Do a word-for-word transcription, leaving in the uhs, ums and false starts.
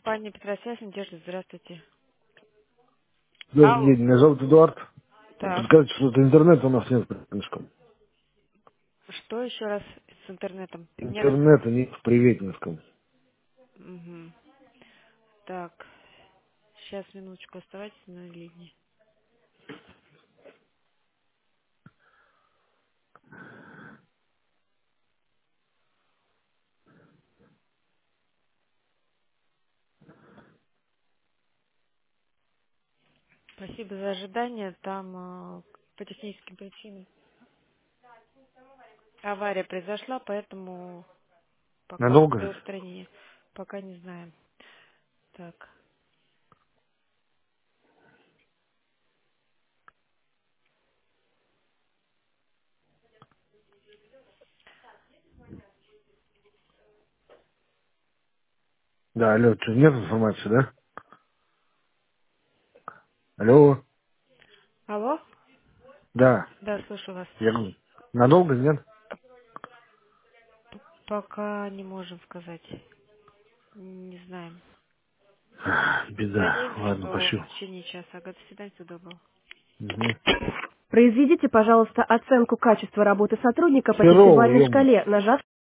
Компания Петросвязь, Надежда, здравствуйте. Добрый Алло. день, меня зовут Эдуард. Так, Подскажите, что-то интернета у нас нет слишком. что еще раз с интернетом? Не раз. Интернета нет в Приветинском. Мгм. Так, сейчас минуточку оставайтесь на линии. Спасибо за ожидание. Там э, по техническим причинам авария произошла, поэтому пока до Надолго? устранения пока не знаем. Так. Да, алло, что, нет информации, да? Алло, Алло? да, Да, слушаю вас. я говорю, надолго, нет? Пока не можем сказать. Не знаем. Ах, беда, Надеемся, ладно, что в пощу. течение часа. Ага, до свидания, всего доброго. Угу. Произведите, пожалуйста, оценку качества работы сотрудника по Херово, десятибалльной ё шкале, нажав